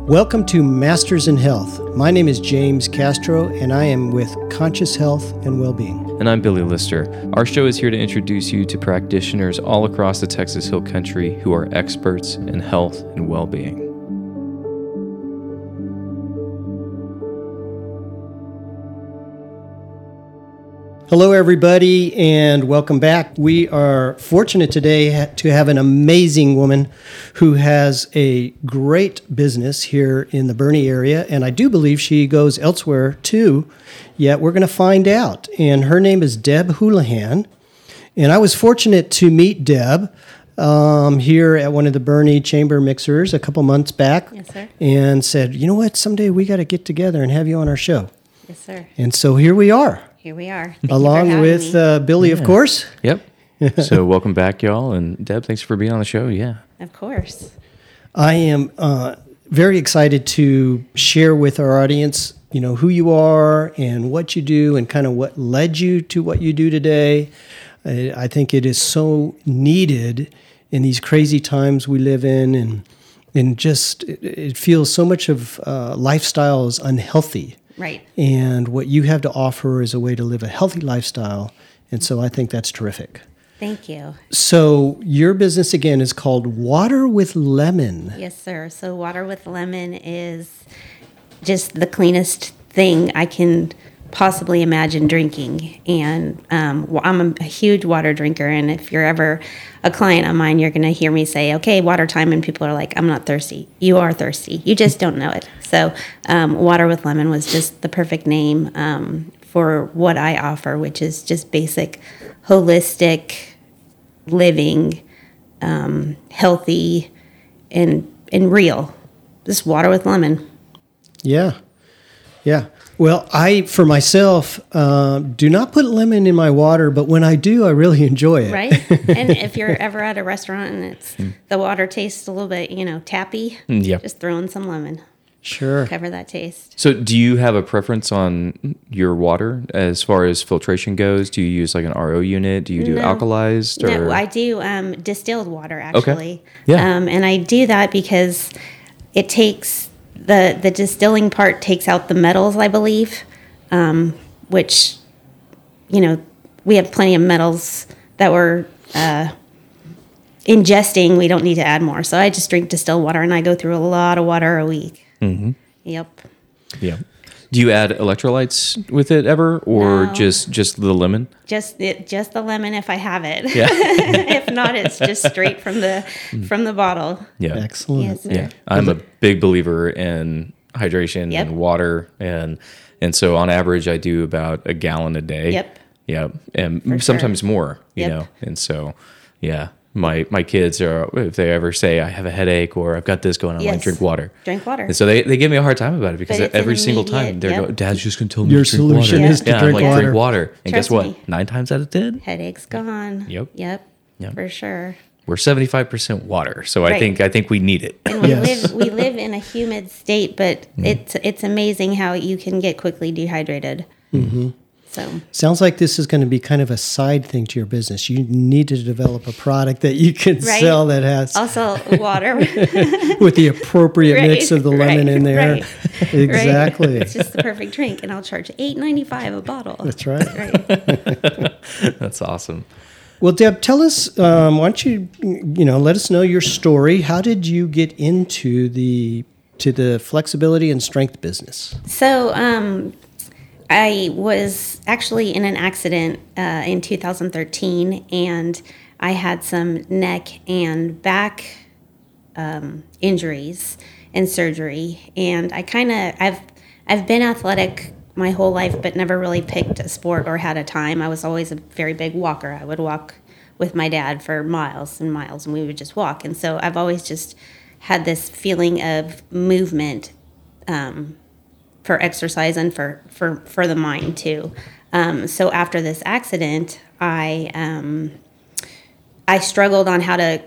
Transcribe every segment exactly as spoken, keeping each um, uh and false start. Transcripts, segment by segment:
Welcome to Masters in Health. My name is James Castro, and I am with Conscious Health and Wellbeing. And I'm Billy Lister. Our show is here to introduce you to practitioners all across the Texas Hill Country who are experts in health and well-being. Hello, everybody, and welcome back. We are fortunate today to have an amazing woman who has a great business here in the Boerne area, and I do believe she goes elsewhere too, yet we're going to find out. And her name is Deb Houlihan, and I was fortunate to meet Deb um, here at one of the Boerne Chamber Mixers a couple months back. Yes, sir. And said, you know what, someday we got to get together and have you on our show. Yes, sir. And so here we are. Here we are. Thank Along with uh, Billy, yeah. of course. Yep. So welcome back, y'all. And Deb, thanks for being on the show. Yeah. Of course. I am uh, very excited to share with our audience, you know, who you are and what you do and kind of what led you to what you do today. I, I think it is so needed in these crazy times we live in, and and just it, it feels so much of uh, lifestyle is unhealthy. Right. And what you have to offer is a way to live a healthy lifestyle. And so I think that's terrific. Thank you. So your business, again, is called Water with Lemon. Yes, sir. So Water with Lemon is just the cleanest thing I can possibly imagine drinking. And um, I'm a huge water drinker. And if you're ever a client of mine, you're going to hear me say, okay, water time. And people are like, I'm not thirsty. You are thirsty. You just don't know it. So um, Water with Lemon was just the perfect name um, for what I offer, which is just basic, holistic living, um, healthy, and, and real. Just water with lemon. Yeah. Yeah. Well, I, for myself, uh, do not put lemon in my water, but when I do, I really enjoy it. Right? And if you're ever at a restaurant and it's the water tastes a little bit, you know, tappy, Yep. just throw in some lemon. Sure. Cover that taste. So do you have a preference on your water as far as filtration goes? Do you use like an R O unit? Do you do No. alkalized? Or? No, I do um, distilled water, actually. Yeah. Um, and I do that because it takes... The, the distilling part takes out the metals, I believe, um, which, you know, we have plenty of metals that we're uh, ingesting. We don't need to add more. So I just drink distilled water, and I go through a lot of water a week. Mm-hmm. Yep. Yeah. Do you add electrolytes with it ever, or No. just just the lemon? Just it, just the lemon if I have it. Yeah. If not, it's just straight from the from the bottle. Yeah. Excellent. Yes, sir. Yeah, I'm a big believer in hydration Yep. and water, and and so on average, I do about a gallon a day. Yep. Yeah, and For sometimes sure. more. You Yep. know, and so yeah, my my kids are, if they ever say I have a headache or I've got this going on, I'm like, Yes. drink water. Drink water. And so they, they give me a hard time about it because But it's every an single time immediate- they're yep. going, Dad's just going to tell me Your to drink solution water. is to yeah, drink I'm like, water. drink water. And Trust guess what? me. Nine times out of ten, Headache's gone. Yep. Yep. Yep. For sure. we're seventy-five percent water. So I Right. think I think we need it. And we Yes. live we live in a humid state, but Mm. it's it's amazing how you can get quickly dehydrated. Mm-hmm. So Sounds like this is going to be kind of a side thing to your business. You need to develop a product that you can Right. sell that has also water. with the appropriate Right, mix of the lemon right, in there. right, Exactly. Right? It's just the perfect drink, and I'll charge eight ninety five a bottle. That's right. Right. That's awesome. Well, Deb, tell us, um, why don't you, you know, let us know your story. How did you get into the to the flexibility and strength business? So um, I was actually in an accident uh, in two thousand thirteen, and I had some neck and back um, injuries and surgery. And I kind of I've I've been athletic my whole life, but never really picked a sport or had a time. I was always a very big walker. I would walk with my dad for miles and miles, and we would just walk. And so I've always just had this feeling of movement um, for exercise and for, for, for the mind too. Um, so after this accident, I um, I struggled on how to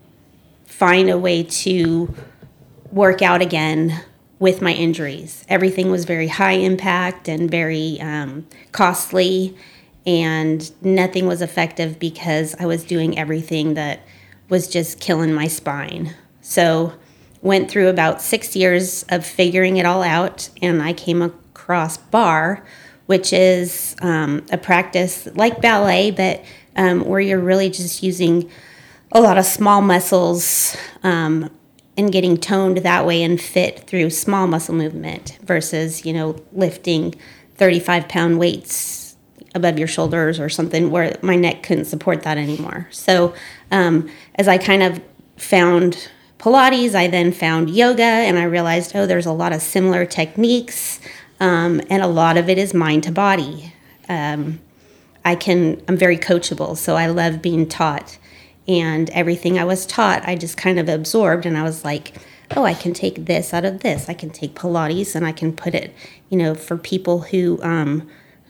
find a way to work out again with my injuries. Everything was very high impact and very um, costly, and nothing was effective because I was doing everything that was just killing my spine. So went through about six years of figuring it all out, and I came across barre, which is um, a practice like ballet, but um, where you're really just using a lot of small muscles um, and getting toned that way and fit through small muscle movement versus, you know, lifting thirty-five pound weights above your shoulders or something where my neck couldn't support that anymore. So um, as I kind of found Pilates, I then found yoga, and I realized, oh, there's a lot of similar techniques. Um, and a lot of it is mind to body. Um, I can, I'm very coachable, so I love being taught. And everything I was taught, I just kind of absorbed, and I was like, oh, I can take this out of this. I can take Pilates and I can put it, you know, for people who, um,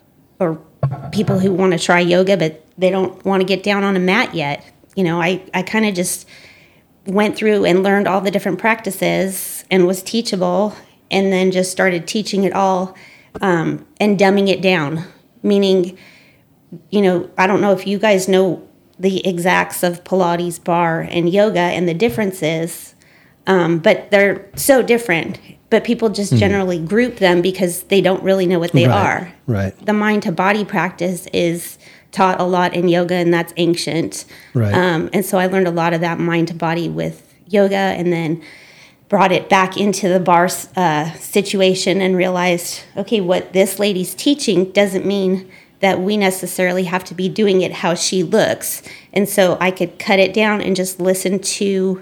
or people who want to try yoga, but they don't want to get down on a mat yet. You know, I, I kind of just went through and learned all the different practices and was teachable, and then just started teaching it all um, and dumbing it down. Meaning, you know, I don't know if you guys know the exacts of Pilates, barre, and yoga and the differences, um, but they're so different. But people just mm-hmm. generally group them because they don't really know what they right, are. Right. The mind to body practice is taught a lot in yoga, and that's ancient. Right. Um, and so I learned a lot of that mind to body with yoga, and then brought it back into the barre uh, situation and realized, okay, what this lady's teaching doesn't mean that we necessarily have to be doing it how she looks. And so I could cut it down and just listen to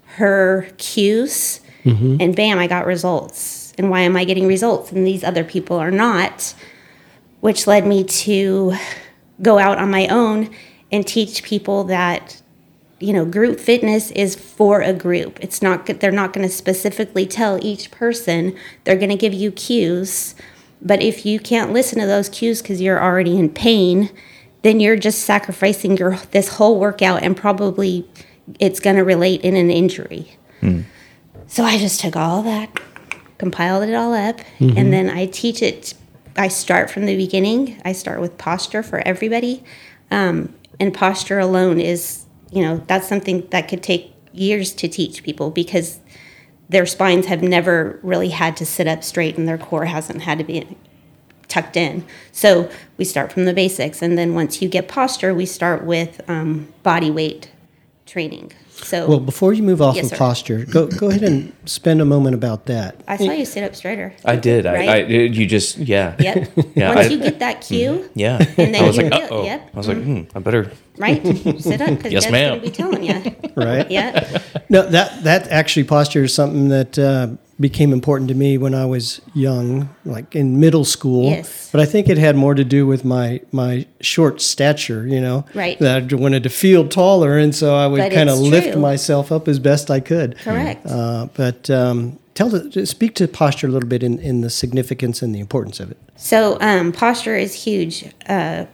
her cues, mm-hmm. and bam, I got results. And why am I getting results and these other people are not? Which led me to go out on my own and teach people that, you know, group fitness is for a group. It's not, they're not going to specifically tell each person. They're going to give you cues. But if you can't listen to those cues because you're already in pain, then you're just sacrificing your this whole workout, and probably it's going to relate in an injury. Mm. So I just took all that, compiled it all up, mm-hmm. and then I teach it. I start from the beginning. I start with posture for everybody. Um, and posture alone is, you know, that's something that could take years to teach people because their spines have never really had to sit up straight and their core hasn't had to be tucked in. So we start from the basics. And then once you get posture, we start with um, body weight training. So, well, before you move off yes, of sir. posture, go go ahead and spend a moment about that. I saw you sit up straighter. I did. Right? I, I you just yeah. Yep. yeah, Once I, you get that cue, yeah. and then I was you like, feel, oh, yep. I was like, hmm, I better right, sit up because yes, Deb's ma'am. going to be telling you. Right. Yeah. No, that that actually posture is something that uh, became important to me when I was young, like in middle school. Yes. But I think it had more to do with my my short stature, you know. Right. That I wanted to feel taller, and so I would But kind of it's lift true. myself up as best I could. Correct. Uh, but um, tell the, speak to posture a little bit in, in the significance and the importance of it. So um, posture is huge. Uh,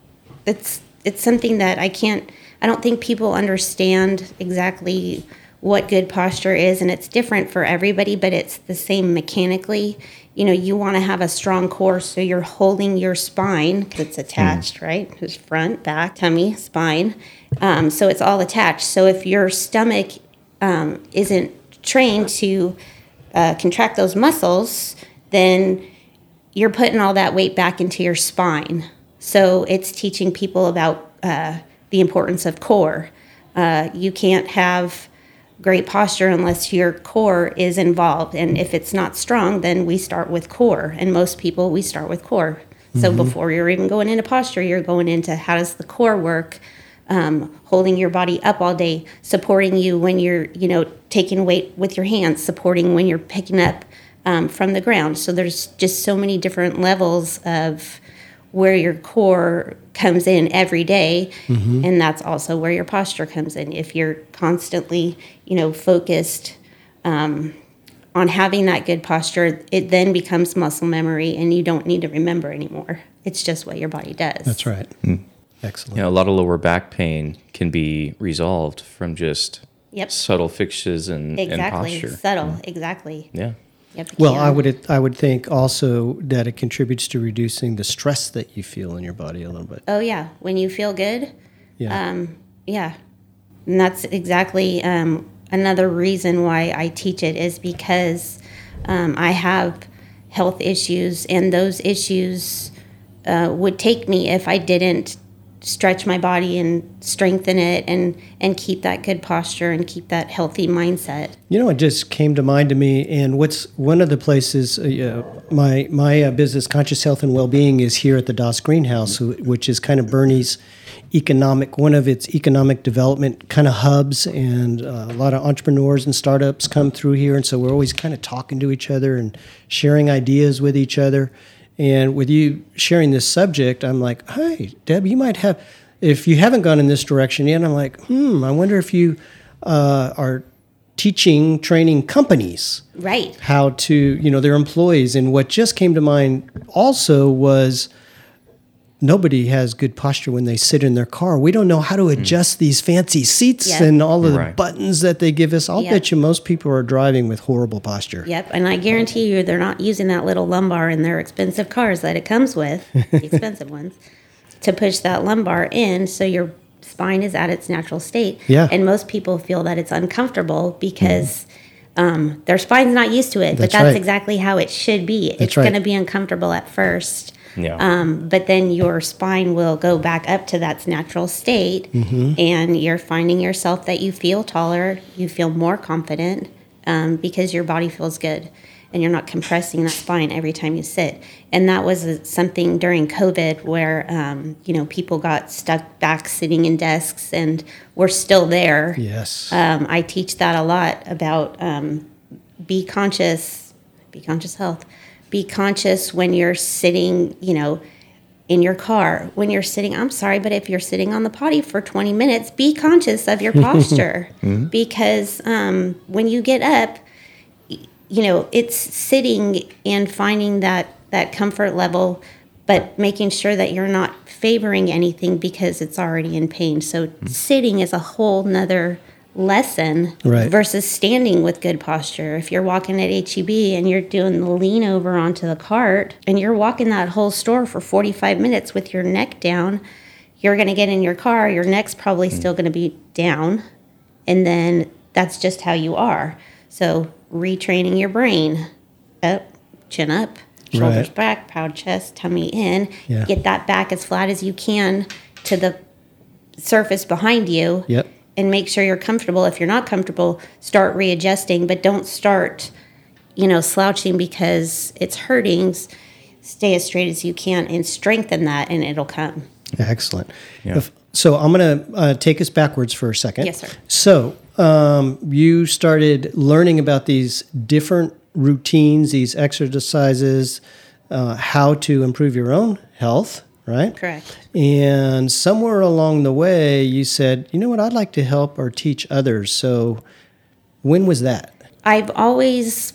it's it's something that I can't. I don't think people understand exactly what good posture is, and it's different for everybody, but it's the same mechanically. You know, you want to have a strong core, so you're holding your spine because it's attached, mm. right? It's front, back, tummy, spine. Um, so it's all attached. So if your stomach um, isn't trained to uh, contract those muscles, then you're putting all that weight back into your spine. So it's teaching people about uh, the importance of core. Uh, you can't have great posture unless your core is involved. And if it's not strong, then we start with core. And most people, we start with core. So mm-hmm. before you're even going into posture, you're going into how does the core work, um, holding your body up all day, supporting you when you're, you know, taking weight with your hands, supporting when you're picking up um, from the ground. So there's just so many different levels of where your core comes in every day, mm-hmm. and that's also where your posture comes in. If you're constantly, you know, focused um, on having that good posture, it then becomes muscle memory, and you don't need to remember anymore. It's just what your body does. That's right. Mm. Excellent. You know, a lot of lower back pain can be resolved from just yep. subtle fixes and, exactly. and posture. Subtle, Mm. exactly. Yeah. Yep, well, can. I would I would think also that it contributes to reducing the stress that you feel in your body a little bit. Oh yeah, when you feel good. Yeah. Um, yeah, and that's exactly um, another reason why I teach it is because um, I have health issues, and those issues uh, would take me if I didn't stretch my body and strengthen it and, and keep that good posture and keep that healthy mindset. You know, it just came to mind to me, and what's one of the places, uh, my my uh, business, Conscious Health and Wellbeing, is here at the Doss Greenhouse, which is kind of Boerne's economic, one of its economic development kind of hubs, and uh, a lot of entrepreneurs and startups come through here, and so we're always kind of talking to each other and sharing ideas with each other. And with you sharing this subject, I'm like, hey, Deb, you might have, if you haven't gone in this direction yet, I'm like, hmm, I wonder if you uh, are teaching, training companies. Right. How to, you know, their employees. And what just came to mind also was nobody has good posture when they sit in their car. We don't know how to adjust mm. these fancy seats yep. and all of the right. buttons that they give us. I'll yep. bet you most people are driving with horrible posture. Yep, and I guarantee you they're not using that little lumbar in their expensive cars that it comes with, the expensive ones, to push that lumbar in so your spine is at its natural state. Yeah. And most people feel that it's uncomfortable because mm. um, their spine's not used to it, that's but that's right. exactly how it should be. That's it's right. going to be uncomfortable at first. Yeah. Um, but then your spine will go back up to that natural state, mm-hmm. and you're finding yourself that you feel taller, you feel more confident um, because your body feels good, and you're not compressing that spine every time you sit. And that was something during COVID where um, you know people got stuck back sitting in desks, and we're still there. Yes. Um, I teach that a lot about um, be conscious, be conscious health. Be conscious when you're sitting, you know, in your car. When you're sitting, I'm sorry, but if you're sitting on the potty for twenty minutes, be conscious of your posture. mm-hmm. Because um, when you get up, you know, it's sitting and finding that, that comfort level, but making sure that you're not favoring anything because it's already in pain. So mm-hmm. sitting is a whole nother lesson right. versus standing with good posture. If you're walking at H E B and you're doing the lean over onto the cart and you're walking that whole store for forty-five minutes with your neck down, you're going to get in your car, your neck's probably mm. still going to be down, and then that's just how you are. So retraining your brain, up, chin up, shoulders right. back, proud chest, tummy in, yeah. get that back as flat as you can to the surface behind you. Yep. And make sure you're comfortable. If you're not comfortable, start readjusting, but don't start, you know, slouching because it's hurting. Stay as straight as you can and strengthen that, and it'll come. Excellent. Yeah. If, so I'm going to uh, take us backwards for a second. Yes, sir. So um, you started learning about these different routines, these exercises, uh, how to improve your own health. Right? Correct. And somewhere along the way, you said, you know what, I'd like to help or teach others. So when was that? I've always,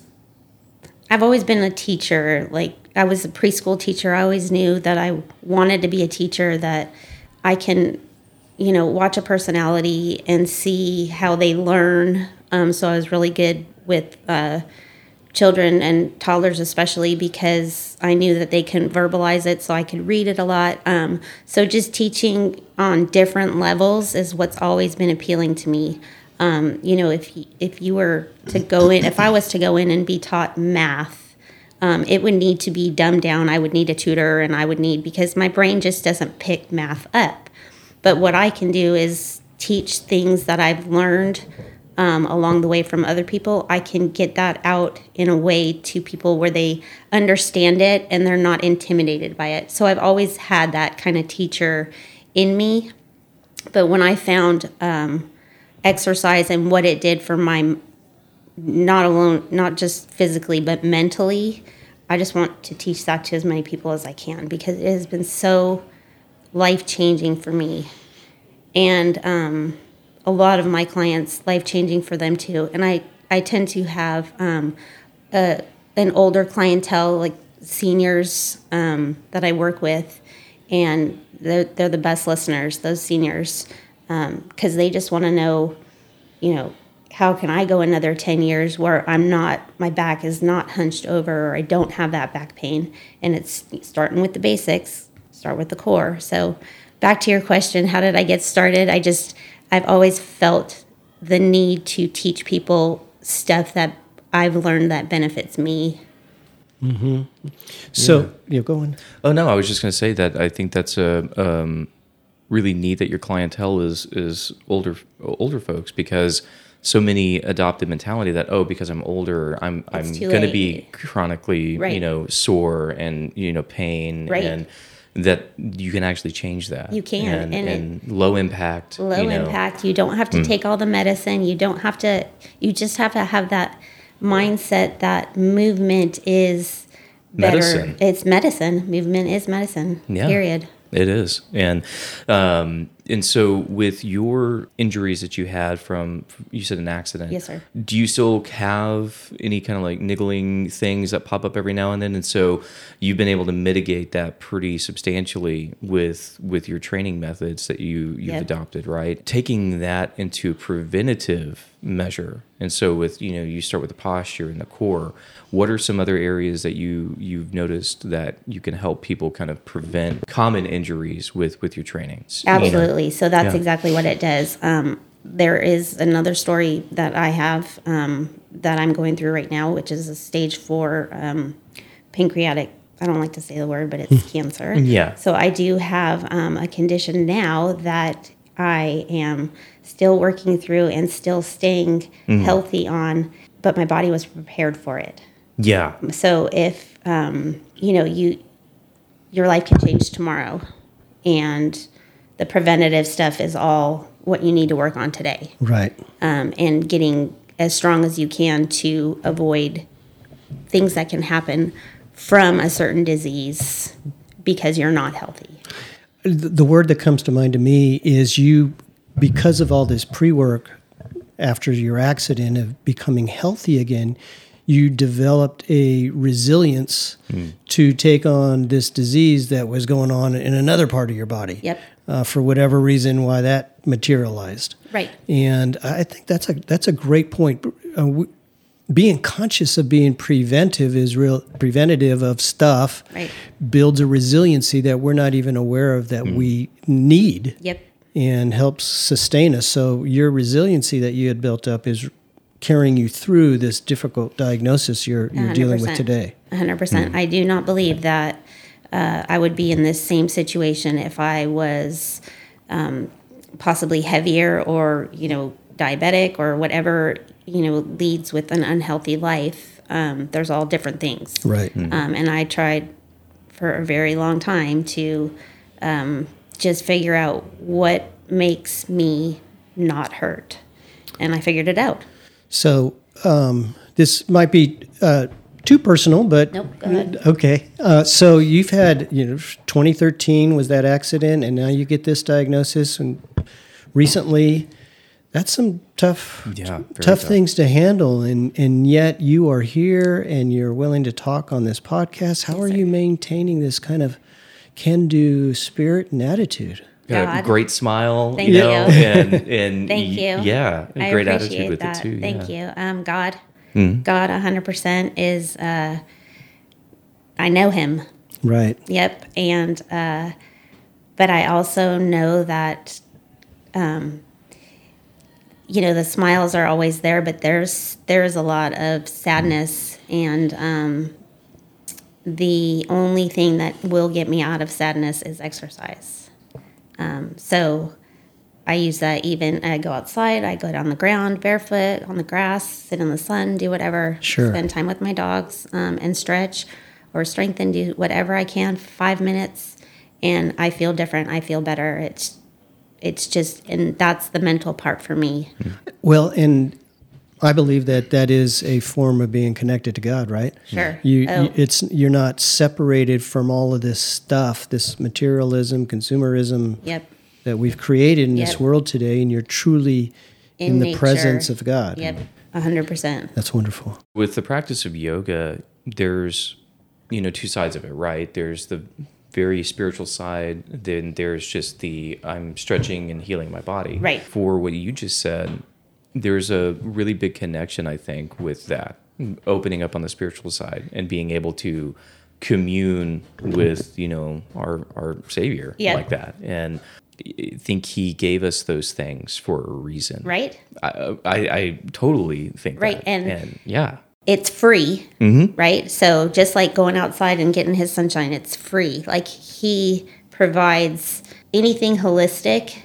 I've always been a teacher. Like, I was a preschool teacher. I always knew that I wanted to be a teacher, that I can, you know, watch a personality and see how they learn. Um, so I was really good with uh children and toddlers especially because I knew that they couldn't verbalize it, so I could read it a lot. Um, so just teaching on different levels is what's always been appealing to me. Um, you know, if if you were to go in, if I was to go in and be taught math, um, it would need to be dumbed down. I would need a tutor, and I would need, because my brain just doesn't pick math up. But what I can do is teach things that I've learned Um, along the way from other people. I can get that out in a way to people where they understand it and they're not intimidated by it. So I've always had that kind of teacher in me. But when I found um, exercise and what it did for my, not alone, not just physically, but mentally, I just want to teach that to as many people as I can because it has been so life-changing for me. And um a lot of my clients, life-changing for them too. And I, I tend to have um, a, an older clientele, like seniors um, that I work with, and they're, they're the best listeners, those seniors, because um, they just want to know, you know, how can I go another ten years where I'm not, my back is not hunched over, or I don't have that back pain. And it's starting with the basics, start with the core. So back to your question, how did I get started? I just... I've always felt the need to teach people stuff that I've learned that benefits me. Mm-hmm. So, yeah, yeah go on. Oh, no, I was just going to say that I think that's a um, really neat that your clientele is is older older folks, because so many adopt the mentality that, oh, because I'm older, I'm It's I'm too going to late. be chronically, Right. you know, sore and, you know, pain. Right. And that you can actually change that. You can, And, and and, it- low impact. Low you know, impact. You don't have to take all the medicine. You don't have to, you just have to have that mindset that movement is better. Medicine. It's medicine. Movement is medicine. Yeah. Period. It is. And um, and so with your injuries that you had from, you said an accident. Yes, sir. Do you still have any kind of like niggling things that pop up every now and then? And so you've been able to mitigate that pretty substantially with with your training methods that you, you've Yep. adopted, right? Taking that into preventative measure. And so with, you know, you start with the posture and the core. What are some other areas that you, you've noticed that you can help people kind of prevent common injuries with, with your trainings? You know? Absolutely. So that's Yeah. exactly what it does. Um, there is another story that I have um, that I'm going through right now, which is a stage four um, pancreatic. I don't like to say the word, but it's cancer. Yeah. So I do have um, a condition now that I am still working through and still staying healthy on, but my body was prepared for it. Yeah. So if um, you know you your life can change tomorrow, and the preventative stuff is all what you need to work on today, Right. um, and getting as strong as you can to avoid things that can happen from a certain disease because you're not healthy. The the word that comes to mind to me is you, because of all this pre-work after your accident of becoming healthy again, you developed a resilience to take on this disease that was going on in another part of your body. Yep. Uh, for whatever reason, why that materialized. Right. And I think that's a that's a great point. Uh, we, being conscious of being preventive is real preventative of stuff. Right. Builds a resiliency that we're not even aware of that we need. Yep. And helps sustain us. So your resiliency that you had built up is carrying you through this difficult diagnosis you're you're dealing with today. one hundred percent. I do not believe that uh, I would be in this same situation if I was um, possibly heavier or, you know, diabetic or whatever, you know, leads with an unhealthy life. Um, there's all different things. Right. Um, and I tried for a very long time to um, just figure out what makes me not hurt. And I figured it out. So um, this might be uh, too personal, but Nope, go ahead. Okay. Uh, so you've had, you know, twenty thirteen was that accident, and now you get this diagnosis, and recently, that's some tough, Yeah, very tough tough. things to handle, and and yet you are here and you're willing to talk on this podcast. How are you maintaining this kind of can-do spirit and attitude? Got a God. great smile, Thank you know, you. and, and Thank y- you. Yeah, a I great appreciate attitude with that. it too. Thank yeah. you. Um, God, Mhm. God, one hundred percent is, uh, I know him. Right. Yep. And, uh, but I also know that, um, you know, the smiles are always there, but there's, there's a lot of sadness, and, um, the only thing that will get me out of sadness is exercise. Um, so I use that even, I go outside, I go down the ground barefoot on the grass, sit in the sun, do whatever, Sure. spend time with my dogs, um, and stretch or strengthen, do whatever I can, five minutes, and I feel different. I feel better. It's, it's just, and that's the mental part for me. Well, and I believe that that is a form of being connected to God, right? Sure. You, Oh. you it's you're not separated from all of this stuff, this materialism, consumerism Yep. that we've created in this Yep. world today, and you're truly in, In the nature. presence of God. Yep. A hundred percent. That's wonderful. With the practice of yoga, there's, you know, two sides of it, right? There's the very spiritual side, then there's just the I'm stretching and healing my body. Right. For what you just said, there's a really big connection, I think, with that, opening up on the spiritual side and being able to commune with, you know, our, our Savior Yeah. like that. And think he gave us those things for a reason. Right. I, I, I totally think Right. that. And, and yeah. It's free, Mm-hmm. right? So just like going outside and getting his sunshine, it's free. Like he provides anything holistic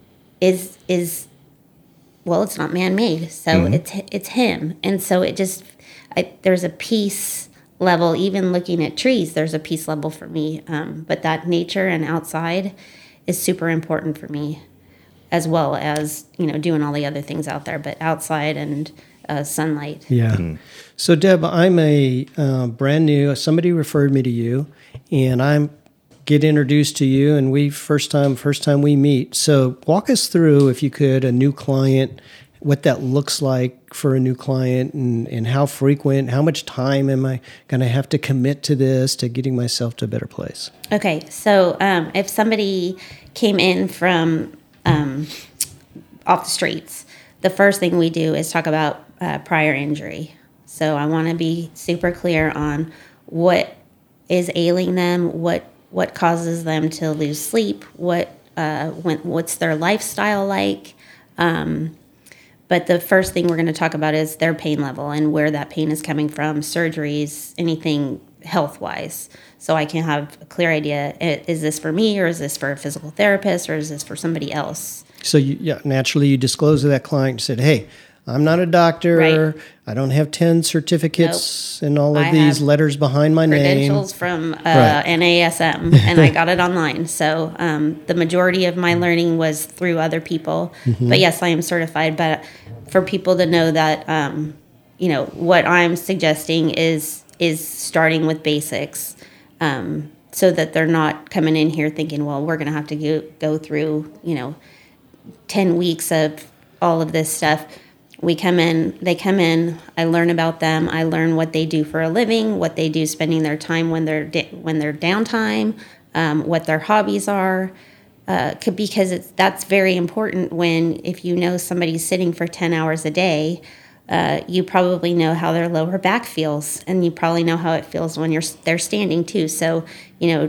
is is well, it's not man-made, so mm-hmm. it's it's him, and so it just I, there's a peace level. Even looking at trees, there's a peace level for me. Um, but that nature and outside is super important for me, as well as you know doing all the other things out there. But outside and uh, sunlight. Yeah. Mm-hmm. So Deb, I'm a uh, brand new. Somebody referred me to you, and I'm get introduced to you, and we first time first time we meet. So walk us through, if you could, a new client, what that looks like for a new client, and, and how frequent, how much time am I going to have to commit to this to getting myself to a better place? Okay, so um, if somebody came in from um, off the streets, the first thing we do is talk about uh, prior injury. So I want to be super clear on what is ailing them, what what causes them to lose sleep, what uh, when, what's their lifestyle like. Um, but the first thing we're going to talk about is their pain level and where that pain is coming from, surgeries, anything health-wise. So I can have a clear idea, is this for me, or is this for a physical therapist, or is this for somebody else? So you, yeah, naturally you disclose to that client and said, hey, I'm not a doctor. Right. I don't have ten certificates nope. and all of I these letters behind my credentials name. Credentials from uh, right. N A S M, and I got it online. So um, the majority of my learning was through other people. Mm-hmm. But yes, I am certified. But for people to know that, um, you know, what I'm suggesting is is starting with basics, um, so that they're not coming in here thinking, well, we're going to have to go, go through, you know, ten weeks of all of this stuff. We come in, they come in, I learn about them, I learn what they do for a living, what they do spending their time when they're when they're downtime, um, what their hobbies are, uh, because it's that's very important when, if you know somebody's sitting for ten hours a day, uh, you probably know how their lower back feels, and you probably know how it feels when you're they're standing too. So, you know,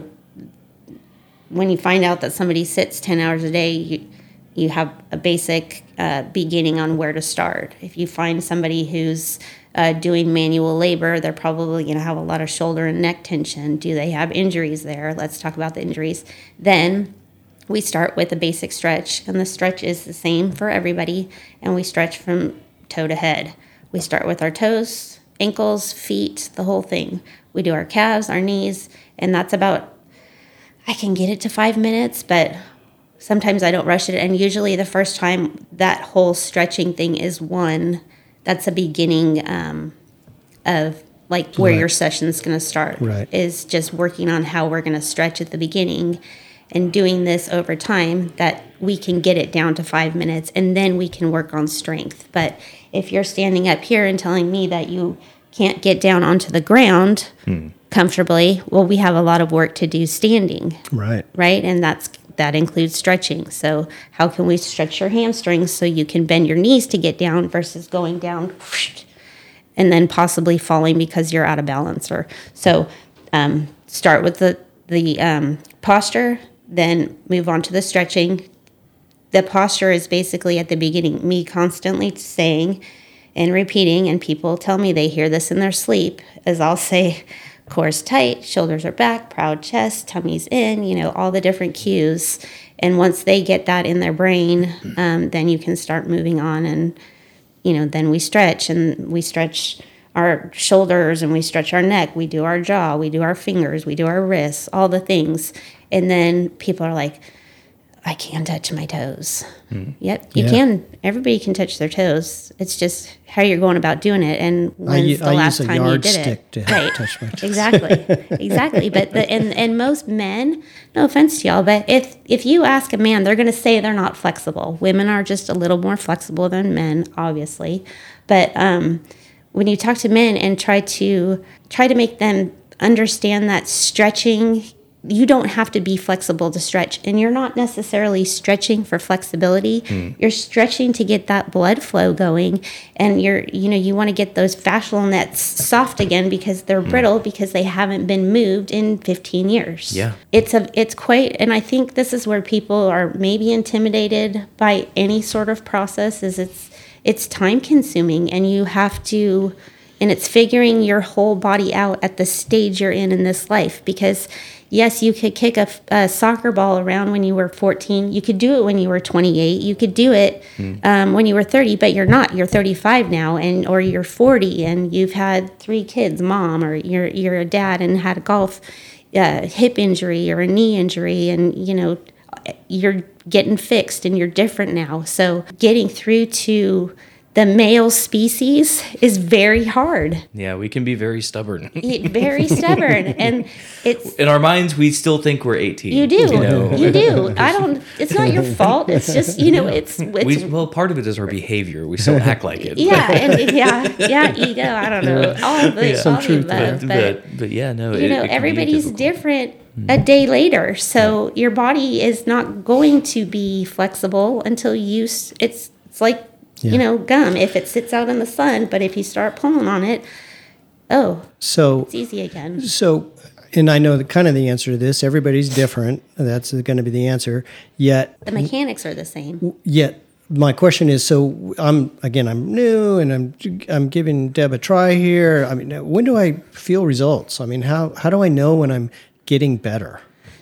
when you find out that somebody sits ten hours a day, you, you have a basic uh, beginning on where to start. If you find somebody who's uh, doing manual labor, they're probably going to have a lot of shoulder and neck tension. Do they have injuries there? Let's talk about the injuries. Then we start with a basic stretch, and the stretch is the same for everybody, and we stretch from toe to head. We start with our toes, ankles, feet, the whole thing. We do our calves, our knees, and that's about, I can get it to five minutes, but sometimes I don't rush it, and usually the first time that whole stretching thing is one, that's a beginning um, of like where right. your session's going to start, right. is just working on how we're going to stretch at the beginning and doing this over time, that we can get it down to five minutes, and then we can work on strength. But if you're standing up here and telling me that you can't get down onto the ground hmm. comfortably, well, we have a lot of work to do standing. Right. Right? And that's that includes stretching. So how can we stretch your hamstrings so you can bend your knees to get down versus going down and then possibly falling because you're out of balance? Or so um, start with the, the um, posture, then move on to the stretching. The posture is basically at the beginning, me constantly saying and repeating, and people tell me they hear this in their sleep, as I'll say, core's tight, shoulders are back, proud chest, tummy's in, you know, all the different cues. And once they get that in their brain, um, then you can start moving on. And, you know, then we stretch, and we stretch our shoulders, and we stretch our neck, we do our jaw, we do our fingers, we do our wrists, all the things. And then people are like, I can't touch my toes. Mm. Yep, you yeah. can. Everybody can touch their toes. It's just how you're going about doing it, and when's I, the I last use a time you did yardstick it. To right. touch my toes. Exactly, exactly. But the, and and most men, no offense to y'all, but if if you ask a man, they're going to say they're not flexible. Women are just a little more flexible than men, obviously. But um, when you talk to men and try to try to make them understand that stretching you don't have to be flexible to stretch, and you're not necessarily stretching for flexibility. Mm. You're stretching to get that blood flow going, and you're, you know, you want to get those fascial nets soft again because they're mm. brittle because they haven't been moved in fifteen years. Yeah. It's a, it's quite, and I think this is where people are maybe intimidated by any sort of process is it's, it's time consuming, and you have to, and it's figuring your whole body out at the stage you're in in this life, because yes, you could kick a, a soccer ball around when you were fourteen. You could do it when you were twenty-eight. You could do it mm. um, when you were thirty, but you're not. You're thirty-five now, and or you're forty, and you've had three kids, mom, or you're you're a dad and had a golf uh, hip injury or a knee injury, and you know you're getting fixed, and you're different now. So getting through to the male species is very hard. Yeah, we can be very stubborn. Very stubborn, and it's in our minds we still think we're eighteen. You do, you, know? you do. I don't. It's not your fault. It's just you know. It's, it's we, well, part of it is our behavior. We still act like it. Yeah, and yeah, yeah, ego. I don't know. All of the, yeah. all the above, but, but but yeah, no. You it, know, it everybody's different. A day later, so your body is not going to be flexible until you. It's it's like. Yeah. You know, gum, if it sits out in the sun, but if you start pulling on it, oh, so it's easy again. So, and I know the kind of the answer to this, everybody's different. That's going to be the answer. Yet the mechanics are the same. Yet my question is, so I'm, again, I'm new and I'm, I'm giving Deb a try here. I mean, when do I feel results? I mean, how, how do I know when I'm getting better?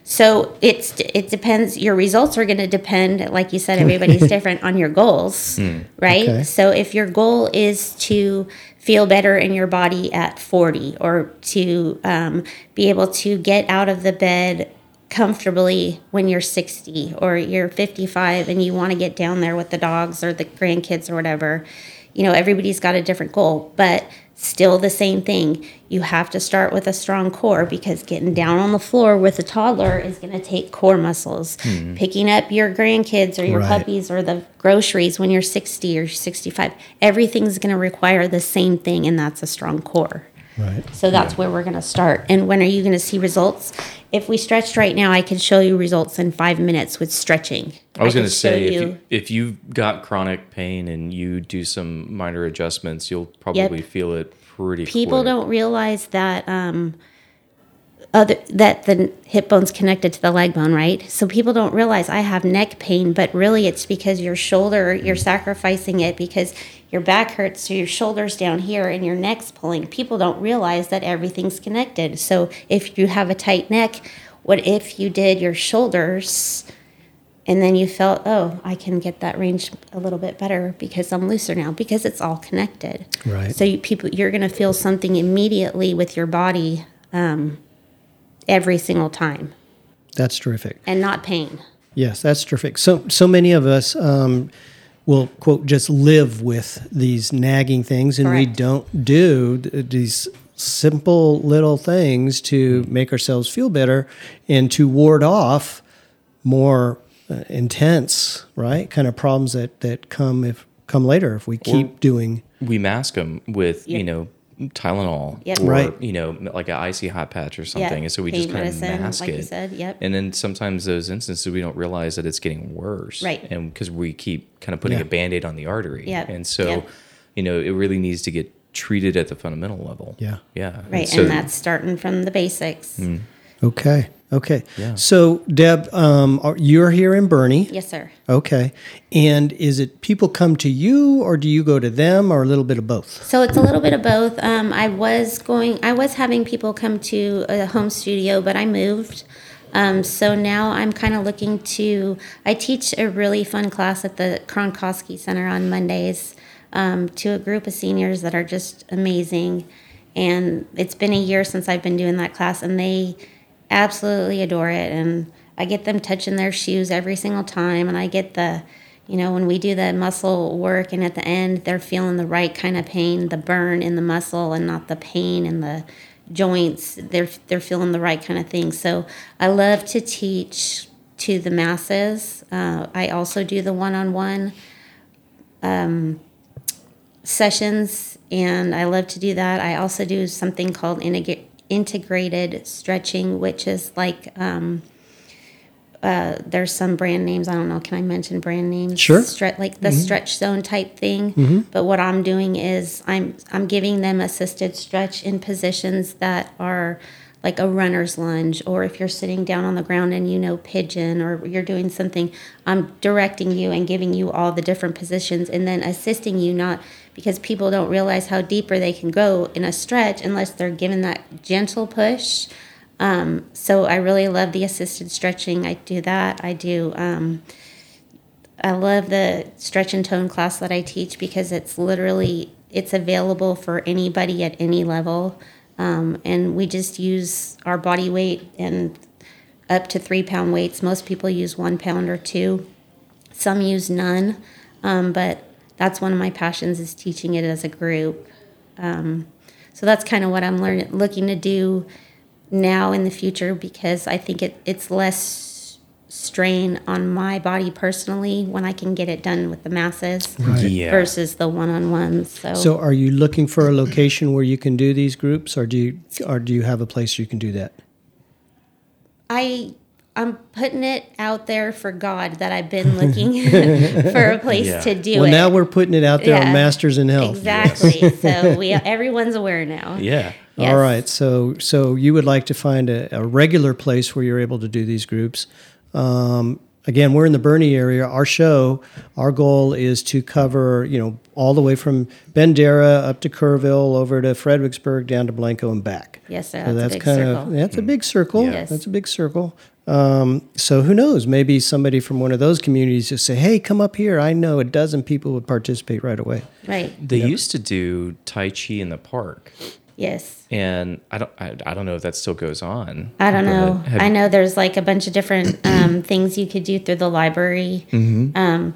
So it's it depends. Your results are going to depend, like you said, everybody's different on your goals, mm, right? Okay. So if your goal is to feel better in your body at forty, or to um, be able to get out of the bed comfortably when you're sixty, or you're fifty-five and you want to get down there with the dogs or the grandkids or whatever, you know, everybody's got a different goal, but still the same thing. You have to start with a strong core, because getting down on the floor with a toddler is going to take core muscles. Mm-hmm. Picking up your grandkids or your right. puppies or the groceries when you're sixty or sixty-five, everything's going to require the same thing, and that's a strong core. Right. So that's yeah. where we're going to start. And when are you going to see results? If we stretched right now, I could show you results in five minutes with stretching. I was going to say, if, you, if you've got chronic pain and you do some minor adjustments, you'll probably yep. feel it pretty People quick. Don't realize that um, other that the hip bone's connected to the leg bone, right? So people don't realize I have neck pain, but really it's because your shoulder, you're sacrificing it because your back hurts, so your shoulder's down here and your neck's pulling. People don't realize that everything's connected. So if you have a tight neck, what if you did your shoulders and then you felt, oh, I can get that range a little bit better because I'm looser now, because it's all connected. Right. So you, people, you're going to feel something immediately with your body um, every single time. That's terrific. And not pain. Yes, that's terrific. So, so many of us um, will, quote, just live with these nagging things, and Correct. We don't do th- these simple little things to make ourselves feel better and to ward off more uh, intense, right, kind of problems that, that come if come later if we keep or doing. We mask them with, yep. you know, Tylenol yep. or, right. you know, like an icy hot patch or something. Yep. And so we Pain just kind medicine, of mask like it. You said. Yep. And then sometimes those instances we don't realize that it's getting worse. Right. And because we keep kind of putting yeah. a Band-Aid on the artery. Yep. And so, yep. you know, it really needs to get treated at the fundamental level. Yeah. Yeah. Right. And, so, and that's starting from the basics. Mm. Okay. Okay. Yeah. So, Deb, um, are, you're here in Boerne. Yes, sir. Okay. And is it people come to you, or do you go to them, or a little bit of both? So it's a little bit of both. Um, I was going, I was having people come to a home studio, but I moved. Um, so now I'm kind of looking to, I teach a really fun class at the Kronkowski Center on Mondays um, to a group of seniors that are just amazing. And it's been a year since I've been doing that class, and they absolutely adore it. And I get them touching their shoes every single time, and I get the, you know, when we do the muscle work, and at the end they're feeling the right kind of pain, the burn in the muscle and not the pain in the joints. They're they're feeling the right kind of thing. So I love to teach to the masses. Uh, I also do the one-on-one um, sessions, and I love to do that. I also do something called integ- integrated stretching, which is like um, uh, there's some brand names. I don't know. Can I mention brand names? Sure. Stre- like the mm-hmm. stretch zone type thing. Mm-hmm. But what I'm doing is I'm I'm giving them assisted stretch in positions that are like a runner's lunge, or if you're sitting down on the ground and you know pigeon, or you're doing something, I'm directing you and giving you all the different positions and then assisting you, not because people don't realize how deeper they can go in a stretch unless they're given that gentle push. Um, so I really love the assisted stretching. I do that. I do, um, I love the stretch and tone class that I teach because it's literally, it's available for anybody at any level. Um, and we just use our body weight and up to three pound weights. Most people use one pound or two. Some use none. Um, but that's one of my passions, is teaching it as a group. Um, so that's kind of what I'm learning, looking to do now in the future, because I think it, it's less strain on my body personally when I can get it done with the masses Right. Yeah. versus the one-on-ones. So, So are you looking for a location where you can do these groups, or do you or do you have a place you can do that? I I'm putting it out there for God that I've been looking for a place Yeah. to do Well, it. now we're putting it out there Yeah. on Masters in Health. Exactly. So we everyone's aware now. Yeah. Yes. All right. So so you would like to find a, a regular place where you're able to do these groups. Um, again, we're in the Boerne area. Our show, our goal is to cover, you know, all the way from Bandera up to Kerrville, over to Fredericksburg, down to Blanco and back. Yes, sir. So That's, that's a big kind circle. of that's a big circle. Yes. That's a big circle. Um, so who knows? Maybe somebody from one of those communities just say, "Hey, come up here." I know a dozen people would participate right away. Right. They used to do Tai Chi in the park. Yes. And I don't, I, I don't know if that still goes on. I don't but know. have- I know there's like a bunch of different um, things you could do through the library. Mm-hmm. Um,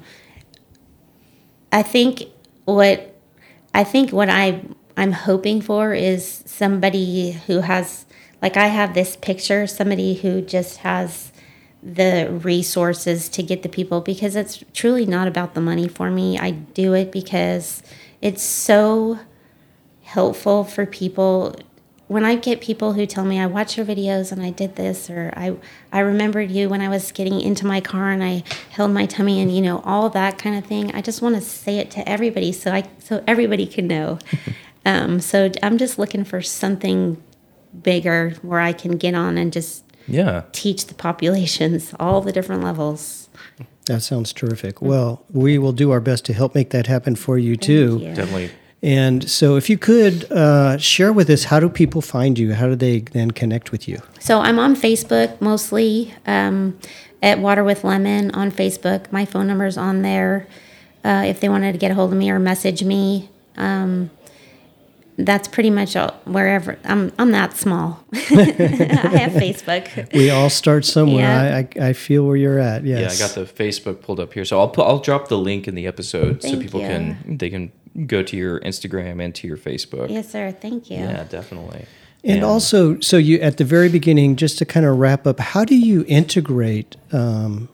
I think what I think what I I'm hoping for is somebody who has, like, I have this picture, somebody who just has the resources to get the people, because it's truly not about the money for me. I do it because it's so helpful for people. When I get people who tell me, I watch your videos and I did this, or I I remembered you when I was getting into my car and I held my tummy, and, you know, all that kind of thing. I just want to say it to everybody so I so everybody can know. um, so I'm just looking for something bigger where I can get on and just Yeah. teach the populations all the different levels. That sounds terrific. Well, we will do our best to help make that happen for you too. you. Definitely. And so, if you could uh, share with us, how do people find you? How do they then connect with you? So I'm on Facebook mostly, um, at Water with Lemon on Facebook. My phone number's on there. Uh, if they wanted to get a hold of me or message me, um, that's pretty much all, wherever. I'm I'm that small. I have Facebook. We all start somewhere. Yeah. I, I I feel where you're at. Yes. Yeah, I got the Facebook pulled up here, so I'll put, I'll drop the link in the episode so Thank people you. can they can go to your Instagram and to your Facebook. Yes, sir. Thank you. Yeah, definitely. And also, so you at the very beginning, just to kind of wrap up, how do you integrate um,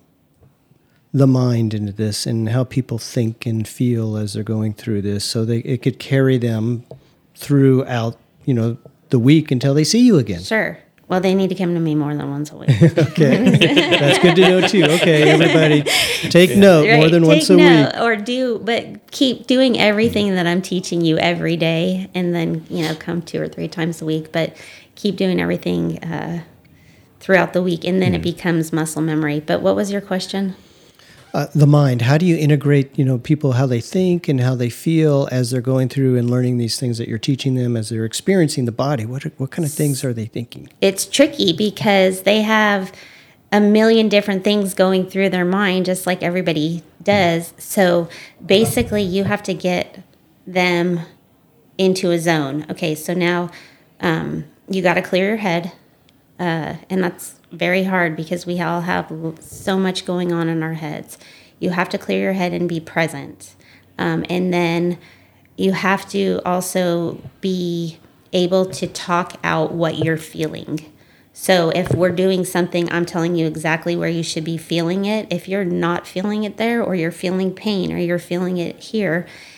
the mind into this, and how people think and feel as they're going through this, so they it could carry them throughout, you know, the week until they see you again? Sure. Well, they need to come to me more than once a week. Okay, that's good to know too. Okay, everybody, take note more Right, than once take a note, week. or do, but keep doing everything that I'm teaching you every day, and then, you know, come two or three times a week. But keep doing everything uh, throughout the week, and then it becomes muscle memory. But what was your question? Uh, the mind. How do you integrate, you know, people, how they think and how they feel as they're going through and learning these things that you're teaching them, as they're experiencing the body? What what kind of things are they thinking? It's tricky because they have a million different things going through their mind, just like everybody does. So basically, you have to get them into a zone. Okay, so now um, you got to clear your head, uh, and that's very hard because we all have so much going on in our heads. You have to clear your head and be present. Um, and then you have to also be able to talk out what you're feeling. So if we're doing something, I'm telling you exactly where you should be feeling it. If you're not feeling it there, or you're feeling pain, or you're feeling it here,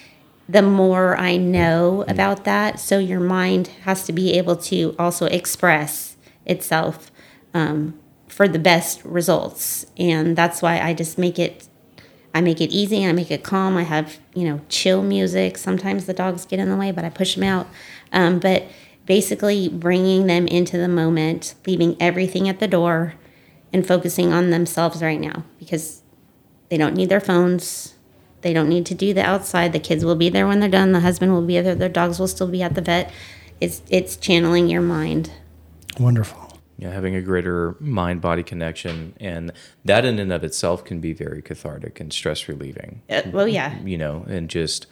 the more I know about that. So your mind has to be able to also express itself um, for the best results. And that's why I just make it, I make it easy. I make it calm. I have, you know, chill music. Sometimes the dogs get in the way, but I push them out. Um, but basically bringing them into the moment, leaving everything at the door and focusing on themselves right now, because they don't need their phones. They don't need to do the outside. The kids will be there when they're done. The husband will be there. Their dogs will still be at the vet. It's it's channeling your mind. Wonderful. Yeah, having a greater mind-body connection, and that in and of itself can be very cathartic and stress relieving. Uh, well, yeah. You know, and just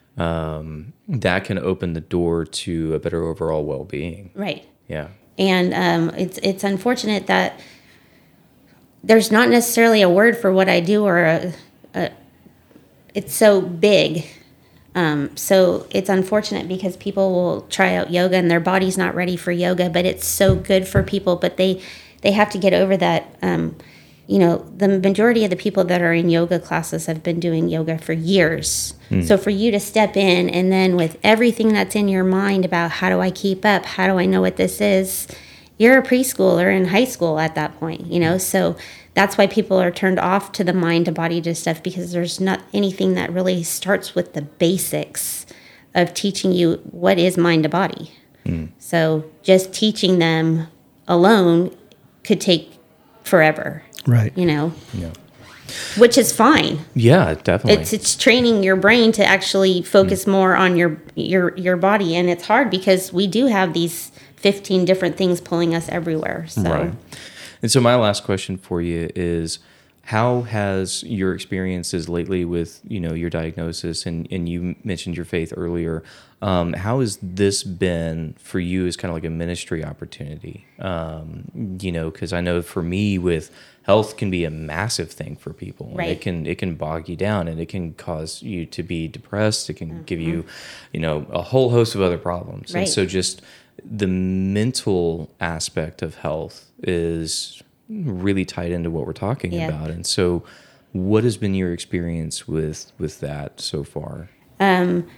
um, that can open the door to a better overall well-being. Right. Yeah. And um, it's it's unfortunate that there's not necessarily a word for what I do, or a, a it's so big. Um, so it's unfortunate because people will try out yoga and their body's not ready for yoga, but it's so good for people. But they, they have to get over that. Um, you know, the majority of the people that are in yoga classes have been doing yoga for years. Mm. So for you to step in and then with everything that's in your mind about how do I keep up? How do I know what this is? You're a preschooler in high school at that point, you know? So that's why people are turned off to the mind to body to stuff, because there's not anything that really starts with the basics of teaching you what is mind to body. Mm. So just teaching them alone could take forever. Right. You know? Yeah. Which is fine. Yeah, definitely. It's it's training your brain to actually focus mm. more on your your your body, and it's hard because we do have these fifteen different things pulling us everywhere. So. Right. And so my last question for you is, how has your experiences lately with, you know, your diagnosis, and, and you mentioned your faith earlier, um, how has this been for you as kind of like a ministry opportunity? Um, you know, because I know for me, with health can be a massive thing for people. Right. It can it can bog you down, and it can cause you to be depressed. It can mm-hmm. give you, you know, a whole host of other problems. Right. And so just the mental aspect of health is really tied into what we're talking yeah. about. And so what has been your experience with with that so far? Um,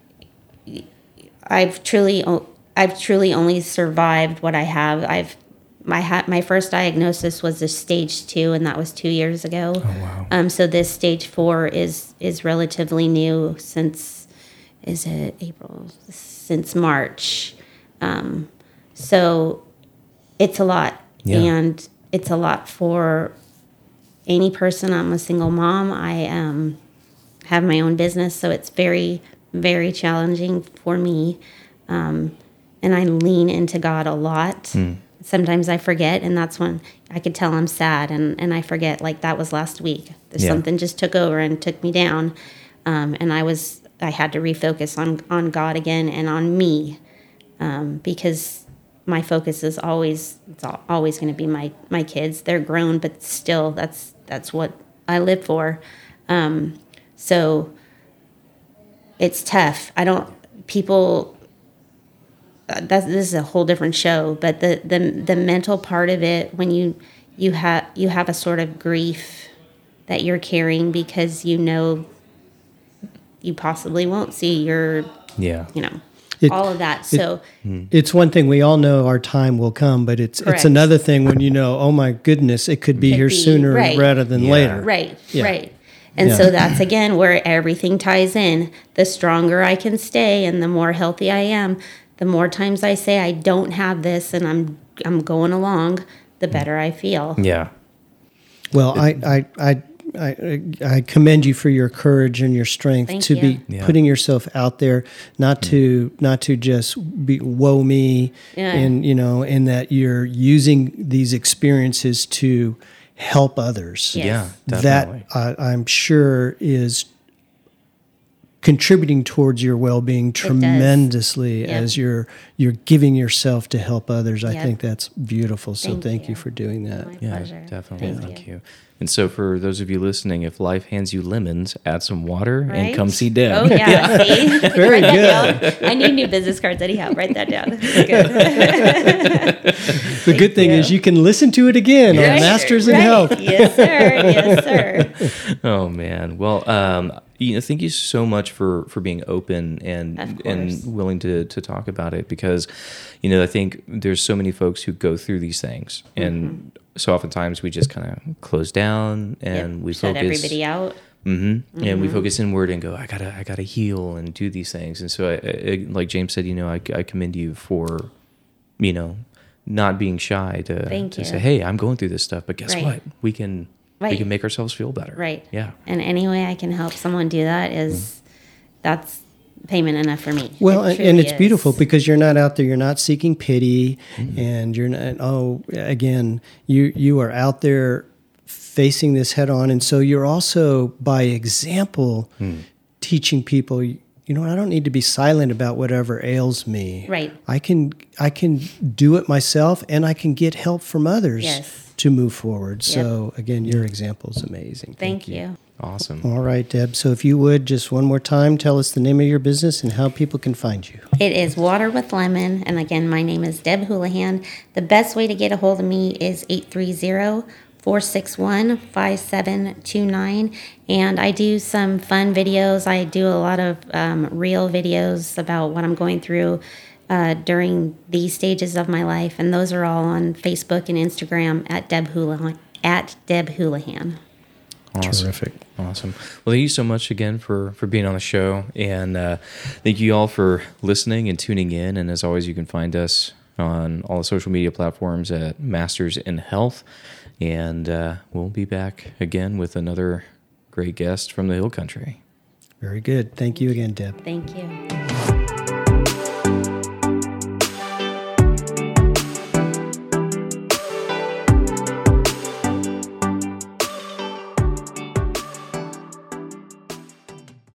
I've truly I've truly only survived what I have. I've my ha- my first diagnosis was a stage two, and that was two years ago. Oh wow! Um, so this stage four is is relatively new since is it April since March. Um, so it's a lot, yeah. and it's a lot for any person. I'm a single mom. I um, have my own business, so it's very, very challenging for me. Um, and I lean into God a lot. Mm. Sometimes I forget, and that's when I could tell I'm sad, and, and I forget, like that was last week. Yeah. Something just took over and took me down. Um, and I was, I had to refocus on, on God again and on me. Um, because my focus is always it's always going to be my, my kids. They're grown, but still, that's that's what I live for. Um, so it's tough. I don't people. Uh, that's this is a whole different show. But the, the the mental part of it, when you you have you have a sort of grief that you're carrying because you know you possibly won't see your yeah you know. It, all of that. So it, it's one thing, we all know our time will come, but it's correct. It's another thing when you know, oh my goodness, it could be could here be, sooner right. rather than yeah. later. Right, yeah. right. And yeah. so that's again where everything ties in. The stronger I can stay and the more healthy I am, the more times I say I don't have this and I'm I'm going along, the better I feel. Yeah. Well, I I I I, I commend you for your courage and your strength Thank to you. be yeah. putting yourself out there, not mm. to not to just be woe me, yeah. and you know, and that you're using these experiences to help others. Yes. Yeah, definitely. That I, I'm sure is contributing towards your well-being tremendously yep. as you're you're giving yourself to help others. I yep. think that's beautiful. So thank, thank you. you for doing that. My yeah, pleasure. definitely. Thank, thank you. you. And so for those of you listening, if life hands you lemons, add some water Right? and come see Deb. Oh, yeah. yeah. See? Very Write good. That down. I need new business cards anyhow. Write that down. Good. The good thing you. is you can listen to it again Right. on Masters in right. Health. Yes, sir. Yes, sir. Oh, man. Well, um, you know, thank you so much for, for being open and and willing to, to talk about it, because, you know, I think there's so many folks who go through these things, and mm-hmm. so oftentimes we just kind of close down and yep. we shut focus everybody out. Mm-hmm. Mm-hmm. And we focus inward and go, I gotta, I gotta heal and do these things. And so, I, I, like James said, you know, I, I commend you for, you know, not being shy to, Thank to you. say, hey, I'm going through this stuff, but guess right. what? We can, right. we can make ourselves feel better. Right. Yeah. And any way I can help someone do that is, mm-hmm. that's payment enough for me. Well, it and it's is. beautiful because you're not out there, you're not seeking pity, mm-hmm. and you're not, oh, again, you, you are out there facing this head on. And so you're also, by example, mm. teaching people, you know, I don't need to be silent about whatever ails me. Right. I can, I can do it myself, and I can get help from others yes. to move forward. Yep. So again, your example is amazing. Thank, Thank you. you. Awesome. All right, Deb. So if you would, just one more time, tell us the name of your business and how people can find you. It is Water with Lemon. And again, my name is Deb Houlihan. The best way to get a hold of me is eight three zero, four six one, five seven two nine. And I do some fun videos. I do a lot of um, real videos about what I'm going through uh, during these stages of my life. And those are all on Facebook and Instagram at Deb Houlihan. At Deb Houlihan. Awesome. Terrific. Awesome. Well, thank you so much again for, for being on the show. And uh, thank you all for listening and tuning in. And as always, you can find us on all the social media platforms at Masters in Health. And uh, we'll be back again with another great guest from the Hill Country. Very good. Thank you again, Deb. Thank you.